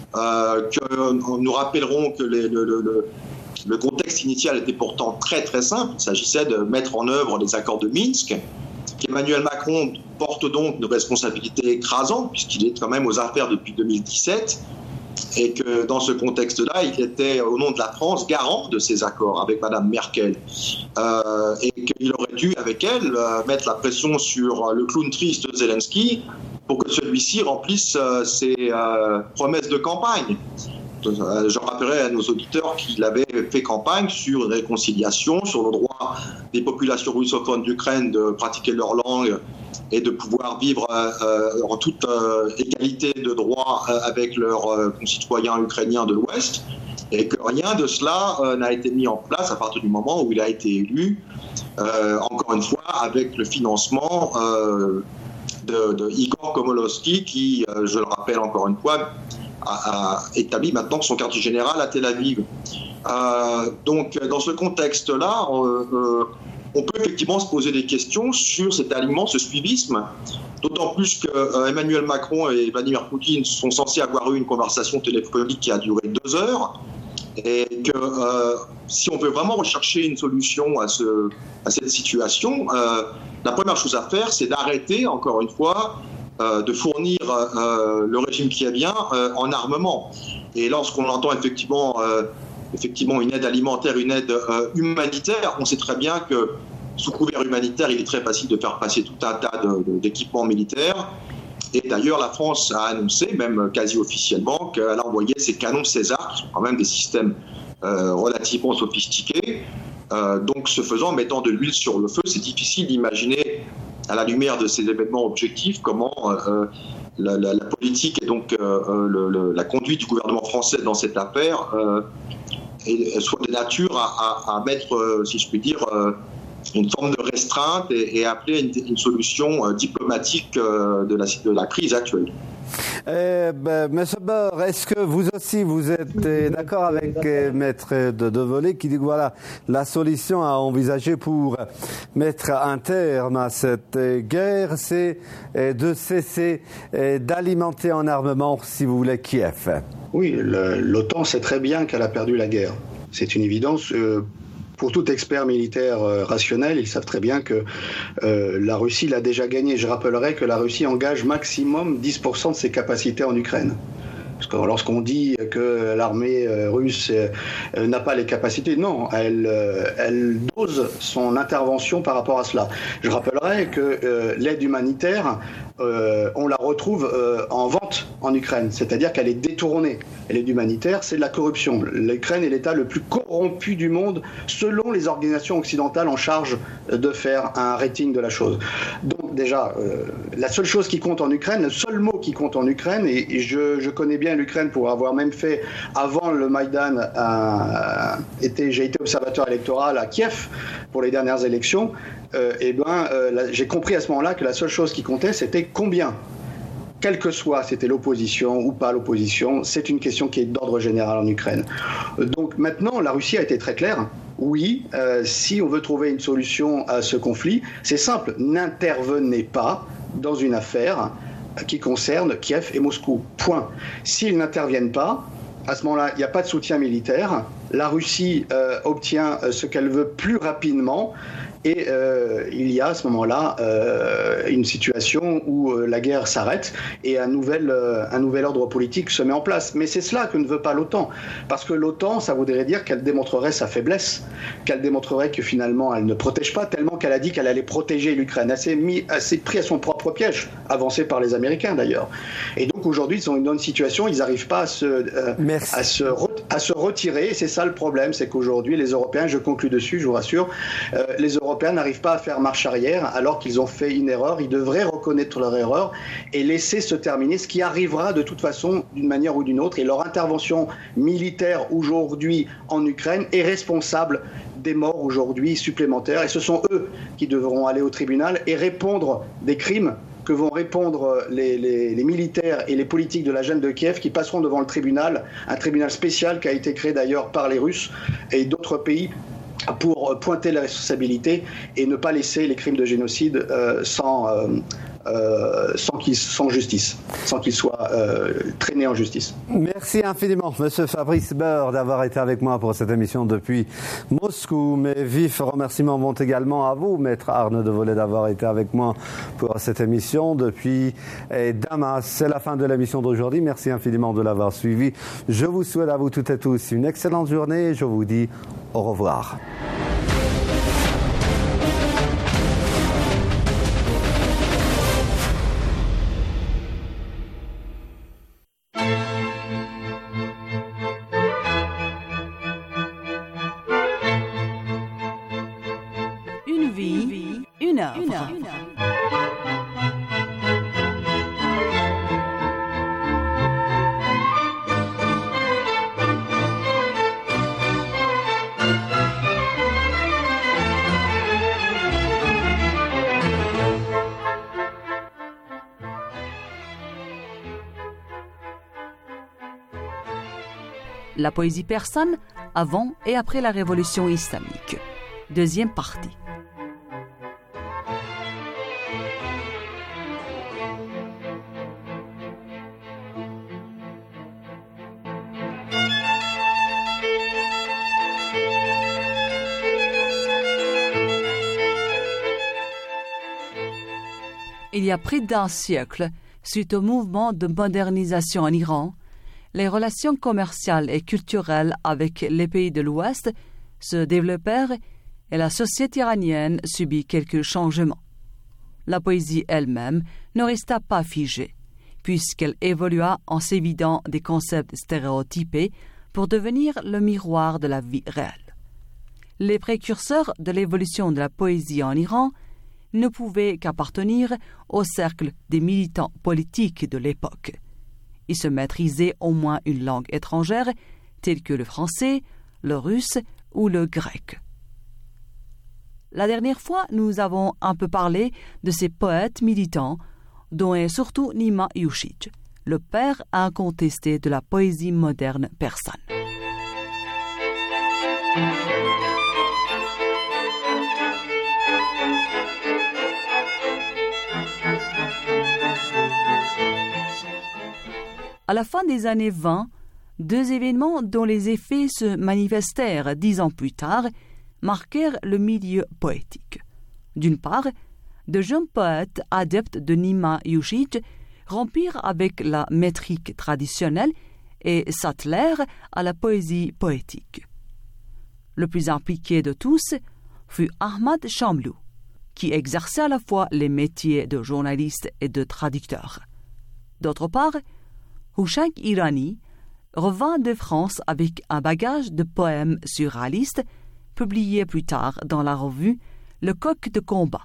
Nous rappellerons que le contexte initial était pourtant très très simple. Il s'agissait de mettre en œuvre les accords de Minsk, qu'Emmanuel Macron porte donc une responsabilité écrasante, puisqu'il est quand même aux affaires depuis 2017, et que dans ce contexte-là, il était, au nom de la France, garant de ces accords avec Mme Merkel, et qu'il aurait dû, avec elle, mettre la pression sur le clown triste Zelensky pour que celui-ci remplisse ses promesses de campagne. Je rappellerai à nos auditeurs qu'il avait fait campagne sur une réconciliation, sur le droit des populations russophones d'Ukraine de pratiquer leur langue et de pouvoir vivre en toute égalité de droits avec leurs concitoyens ukrainiens de l'Ouest, et que rien de cela n'a été mis en place à partir du moment où il a été élu, encore une fois, avec le financement de Igor Komolowski, qui, je le rappelle encore une fois, a établi maintenant son quartier général à Tel Aviv. Donc, dans ce contexte-là, on peut effectivement se poser des questions sur cet alignement, ce suivisme, d'autant plus que Emmanuel Macron et Vladimir Poutine sont censés avoir eu une conversation téléphonique qui a duré 2 heures, et que si on veut vraiment rechercher une solution à cette situation, la première chose à faire, c'est d'arrêter, encore une fois, de fournir le régime kievien en armement. Et lorsqu'on entend effectivement une aide alimentaire, une aide humanitaire, on sait très bien que sous couvert humanitaire, il est très facile de faire passer tout un tas d'équipements militaires. Et d'ailleurs, la France a annoncé, même quasi officiellement, qu'elle a envoyé ses canons César, qui sont quand même des systèmes relativement sophistiqués. Donc, ce faisant, mettant de l'huile sur le feu, c'est difficile d'imaginer, à la lumière de ces événements objectifs, comment la politique et donc la conduite du gouvernement français dans cette affaire soit de nature à mettre, si je puis dire, une forme de restreinte et appeler une solution diplomatique de la crise actuelle. Monsieur Beur, est-ce que vous aussi vous êtes d'accord avec Maître de Devolé qui dit que voilà, la solution à envisager pour mettre un terme à cette guerre, c'est de cesser d'alimenter en armement, si vous voulez, Kiev? Oui, l'OTAN sait très bien qu'elle a perdu la guerre. C'est une évidence. Pour tout expert militaire rationnel, ils savent très bien que la Russie l'a déjà gagné. Je rappellerai que la Russie engage maximum 10% de ses capacités en Ukraine. Parce que lorsqu'on dit que l'armée russe n'a pas les capacités, non, elle dose son intervention par rapport à cela. Je rappellerai que l'aide humanitaire, on la retrouve en vente en Ukraine, c'est-à-dire qu'elle est détournée. Et l'aide humanitaire, c'est de la corruption. L'Ukraine est l'État le plus corrompu du monde, selon les organisations occidentales en charge de faire un rating de la chose. Donc déjà, la seule chose qui compte en Ukraine, le seul mot qui compte en Ukraine, et je connais bien l'Ukraine pour avoir même fait, avant le Maïdan, j'ai été observateur électoral à Kiev pour les dernières élections, j'ai compris à ce moment-là que la seule chose qui comptait, c'était combien. Quelle que soit, c'était l'opposition ou pas l'opposition, c'est une question qui est d'ordre général en Ukraine. Donc maintenant, la Russie a été très claire. Oui, si on veut trouver une solution à ce conflit, c'est simple, n'intervenez pas dans une affaire qui concerne Kiev et Moscou. Point. S'ils n'interviennent pas, à ce moment-là, il n'y a pas de soutien militaire. La Russie obtient ce qu'elle veut plus rapidement. Et il y a à ce moment-là une situation où la guerre s'arrête et un nouvel ordre politique se met en place. Mais c'est cela que ne veut pas l'OTAN. Parce que l'OTAN, ça voudrait dire qu'elle démontrerait sa faiblesse, qu'elle démontrerait que finalement elle ne protège pas, tellement qu'elle a dit qu'elle allait protéger l'Ukraine. Elle s'est pris à son propre piège, avancé par les Américains d'ailleurs. Et donc aujourd'hui, ils sont dans une situation, ils n'arrivent pas à se retirer. Et c'est ça le problème, c'est qu'aujourd'hui, les Européens, je conclus dessus, je vous rassure, les Européens n'arrivent pas à faire marche arrière alors qu'ils ont fait une erreur. Ils devraient reconnaître leur erreur et laisser se terminer ce qui arrivera de toute façon d'une manière ou d'une autre. Et leur intervention militaire aujourd'hui en Ukraine est responsable des morts aujourd'hui supplémentaires. Et ce sont eux qui devront aller au tribunal et répondre des crimes que vont répondre les militaires et les politiques de la junte de Kiev qui passeront devant le tribunal, un tribunal spécial qui a été créé d'ailleurs par les Russes et d'autres pays pour pointer la responsabilité et ne pas laisser les crimes de génocide sans justice, sans qu'ils soient traînés en justice. Merci infiniment, Monsieur Fabrice Beur, d'avoir été avec moi pour cette émission depuis Moscou. Mes vifs remerciements vont également à vous, Maître Arne Devolé, d'avoir été avec moi pour cette émission depuis Damas. C'est la fin de l'émission d'aujourd'hui. Merci infiniment de l'avoir suivi. Je vous souhaite à vous toutes et tous une excellente journée et je vous dis au revoir. Une vie, une œuvre. La poésie persane avant et après la révolution islamique. Deuxième partie. Il y a près d'un siècle, suite au mouvement de modernisation en Iran, les relations commerciales et culturelles avec les pays de l'Ouest se développèrent et la société iranienne subit quelques changements. La poésie elle-même ne resta pas figée, puisqu'elle évolua en s'évidant des concepts stéréotypés pour devenir le miroir de la vie réelle. Les précurseurs de l'évolution de la poésie en Iran ne pouvaient qu'appartenir au cercle des militants politiques de l'époque. Ils se maîtrisaient au moins une langue étrangère, telle que le français, le russe ou le grec. La dernière fois, nous avons un peu parlé de ces poètes militants, dont est surtout Nima Yushij, le père incontesté de la poésie moderne persane. À la fin des années 20, deux événements dont les effets se manifestèrent 10 ans plus tard marquèrent le milieu poétique. D'une part, de jeunes poètes adeptes de Nima Yushij rompirent avec la métrique traditionnelle et s'attelèrent à la poésie poétique. Le plus impliqué de tous fut Ahmad Shamlou, qui exerçait à la fois les métiers de journaliste et de traducteur. D'autre part, Houchang Irani revint de France avec un bagage de poèmes surréalistes publiés plus tard dans la revue Le Coq de combat.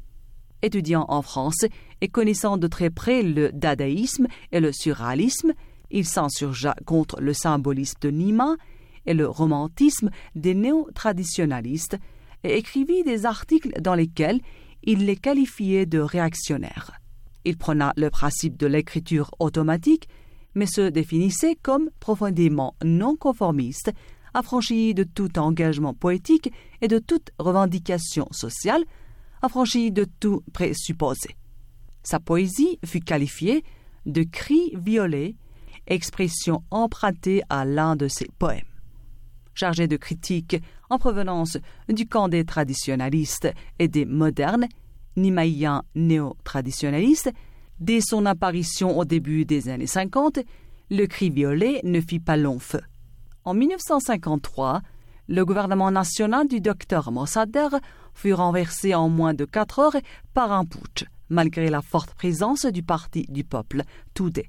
Étudiant en France et connaissant de très près le dadaïsme et le surréalisme, il s'insurgea contre le symbolisme de Nima et le romantisme des néo-traditionalistes et écrivit des articles dans lesquels il les qualifiait de réactionnaires. Il prôna le principe de l'écriture automatique, mais se définissait comme profondément non-conformiste, affranchi de tout engagement poétique et de toute revendication sociale, affranchi de tout présupposé. Sa poésie fut qualifiée de cri violé, expression empruntée à l'un de ses poèmes. Chargé de critiques en provenance du camp des traditionalistes et des modernes, nimaïens néo-traditionalistes, dès son apparition au début des années 50, le cri violet ne fit pas long feu. En 1953, le gouvernement national du docteur Mossadegh fut renversé en moins de 4 heures par un putsch, malgré la forte présence du Parti du peuple, Toudeh.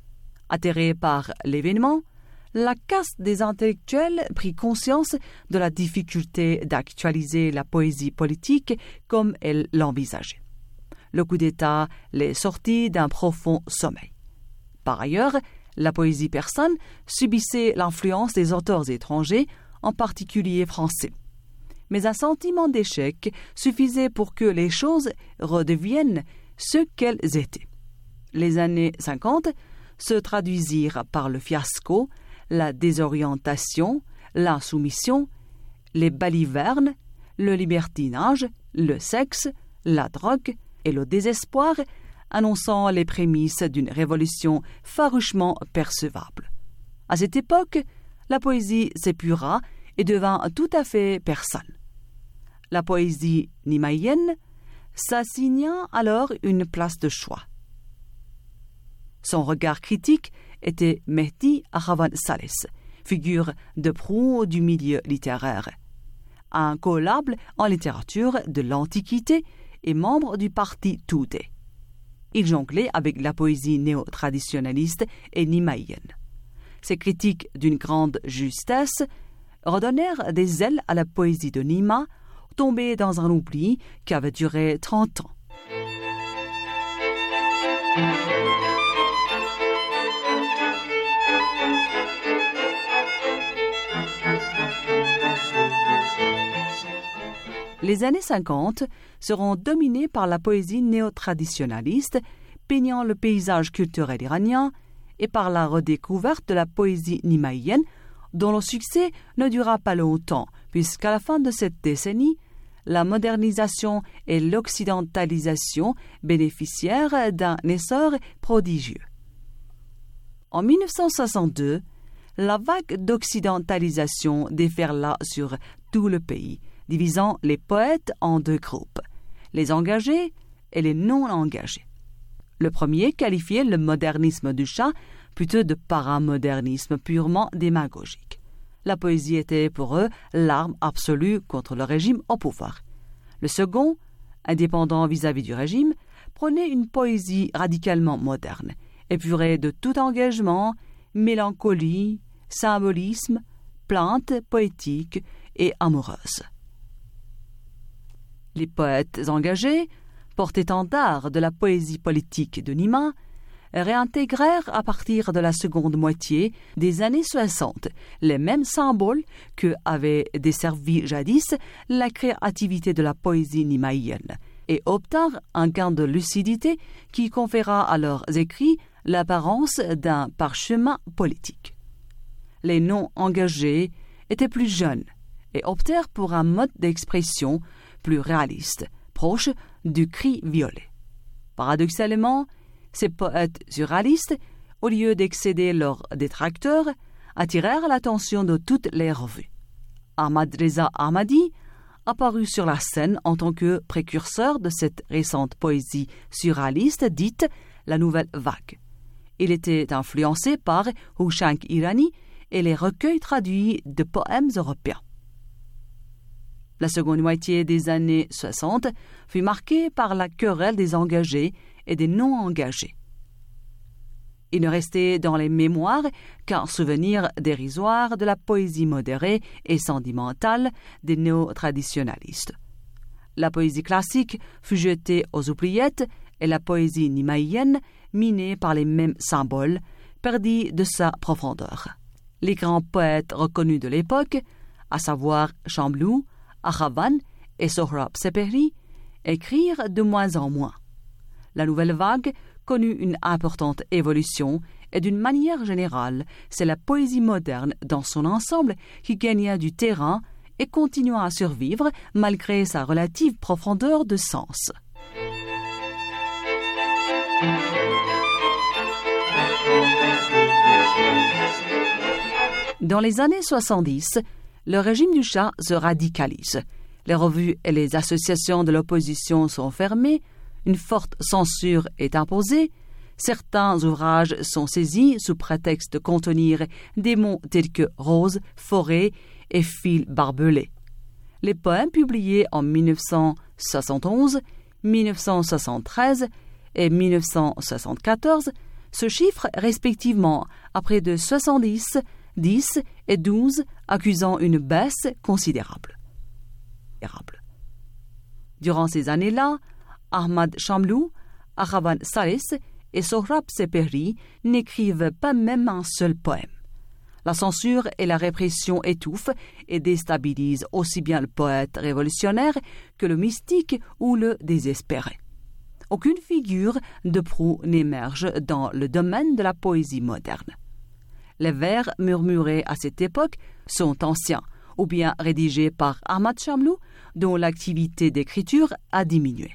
Atterré par l'événement, la caste des intellectuels prit conscience de la difficulté d'actualiser la poésie politique comme elle l'envisageait. Le coup d'État les sortit d'un profond sommeil. Par ailleurs, la poésie persane subissait l'influence des auteurs étrangers, en particulier français. Mais un sentiment d'échec suffisait pour que les choses redeviennent ce qu'elles étaient. Les années 50 se traduisirent par le fiasco, la désorientation, l'insoumission, les balivernes, le libertinage, le sexe, la drogue et le désespoir, annonçant les prémices d'une révolution farouchement percevable. À cette époque, la poésie s'épura et devint tout à fait persane. La poésie nimaïenne s'assigna alors une place de choix. Son regard critique était Mehdi Ahavan Saleh, figure de proue du milieu littéraire, incollable en littérature de l'Antiquité et membre du parti Toudeh. Il jonglait avec la poésie néo-traditionnaliste et nimaïenne. Ses critiques d'une grande justesse redonnèrent des ailes à la poésie de Nima, tombée dans un oubli qui avait duré 30 ans. Les années 50 seront dominées par la poésie néo-traditionnaliste, peignant le paysage culturel iranien, et par la redécouverte de la poésie nimaïenne, dont le succès ne dura pas longtemps, puisqu'à la fin de cette décennie, la modernisation et l'occidentalisation bénéficièrent d'un essor prodigieux. En 1962, la vague d'occidentalisation déferla sur tout le pays, divisant les poètes en deux groupes, les engagés et les non-engagés. Le premier qualifiait le modernisme du Shah plutôt de paramodernisme purement démagogique. La poésie était pour eux l'arme absolue contre le régime au pouvoir. Le second, indépendant vis-à-vis du régime, prônait une poésie radicalement moderne, épurée de tout engagement, mélancolie, symbolisme, plainte poétique et amoureuse. Les poètes engagés, porte-étendard de la poésie politique de Nima, réintégrèrent à partir de la seconde moitié des années 60 les mêmes symboles que avaient desservi jadis la créativité de la poésie nimaïenne et obtinrent un gain de lucidité qui conféra à leurs écrits l'apparence d'un parchemin politique. Les non-engagés étaient plus jeunes et optèrent pour un mode d'expression plus réaliste, proche du cri violet. Paradoxalement, ces poètes surréalistes, au lieu d'excéder leurs détracteurs, attirèrent l'attention de toutes les revues. Ahmad Reza Ahmadi apparut sur la scène en tant que précurseur de cette récente poésie surréaliste dite la Nouvelle Vague. Il était influencé par Hushank Irani et les recueils traduits de poèmes européens. La seconde moitié des années 60 fut marquée par la querelle des engagés et des non-engagés. Il ne restait dans les mémoires qu'un souvenir dérisoire de la poésie modérée et sentimentale des néo-traditionalistes. La poésie classique fut jetée aux oubliettes et la poésie nimaïenne, minée par les mêmes symboles, perdit de sa profondeur. Les grands poètes reconnus de l'époque, à savoir Shamlou, Akhavan et Sohrab Sepehri, écrirent de moins en moins. La nouvelle vague connut une importante évolution et d'une manière générale, c'est la poésie moderne dans son ensemble qui gagna du terrain et continua à survivre malgré sa relative profondeur de sens. Dans les années 70, le régime du Shah se radicalise. Les revues et les associations de l'opposition sont fermées, une forte censure est imposée, certains ouvrages sont saisis sous prétexte de contenir des mots tels que rose, forêt et fil barbelé. Les poèmes publiés en 1971, 1973 et 1974 se chiffrent respectivement à près de 70, 10 et 12, accusant une baisse considérable. Durant ces années-là, Ahmad Shamlou, Akhavan Salis et Sohrab Sepehri n'écrivent pas même un seul poème. La censure et la répression étouffent et déstabilisent aussi bien le poète révolutionnaire que le mystique ou le désespéré. Aucune figure de proue n'émerge dans le domaine de la poésie moderne. Les vers murmurés à cette époque sont anciens, ou bien rédigés par Ahmad Shamlou, dont l'activité d'écriture a diminué.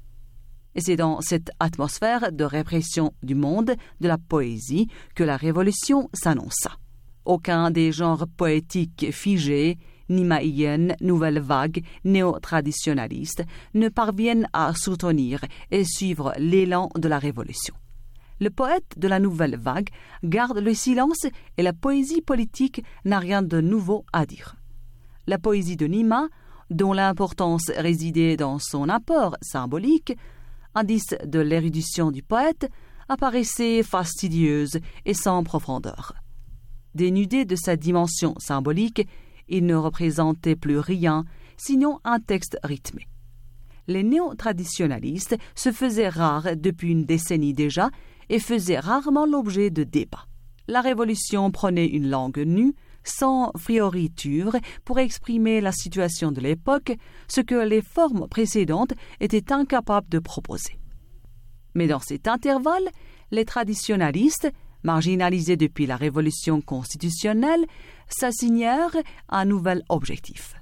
Et c'est dans cette atmosphère de répression du monde de la poésie que la révolution s'annonça. Aucun des genres poétiques figés, nimaïenne, nouvelle vague, néo-traditionnaliste, ne parviennent à soutenir et suivre l'élan de la révolution. Le poète de la nouvelle vague garde le silence et la poésie politique n'a rien de nouveau à dire. La poésie de Nima, dont l'importance résidait dans son apport symbolique, indice de l'érudition du poète, apparaissait fastidieuse et sans profondeur. Dénudé de sa dimension symbolique, il ne représentait plus rien, sinon un texte rythmé. Les néo-traditionalistes se faisaient rares depuis une décennie déjà et faisaient rarement l'objet de débats. La Révolution prenait une langue nue, sans fioriture, pour exprimer la situation de l'époque, ce que les formes précédentes étaient incapables de proposer. Mais dans cet intervalle, les traditionalistes, marginalisés depuis la Révolution constitutionnelle, s'assignèrent un nouvel objectif.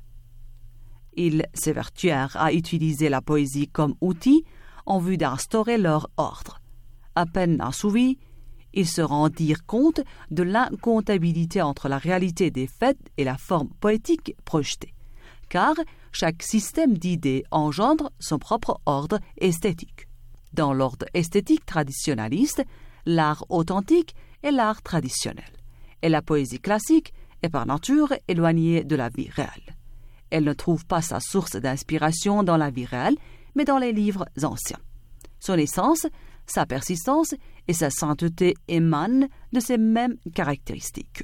Ils s'évertuèrent à utiliser la poésie comme outil en vue d'instaurer leur ordre. À peine assouvis, ils se rendirent compte de l'incompatibilité entre la réalité des faits et la forme poétique projetée. Car, chaque système d'idées engendre son propre ordre esthétique. Dans l'ordre esthétique traditionnaliste, l'art authentique est l'art traditionnel, et la poésie classique est par nature éloignée de la vie réelle. Elle ne trouve pas sa source d'inspiration dans la vie réelle, mais dans les livres anciens. Son essence, sa persistance et sa sainteté émanent de ces mêmes caractéristiques.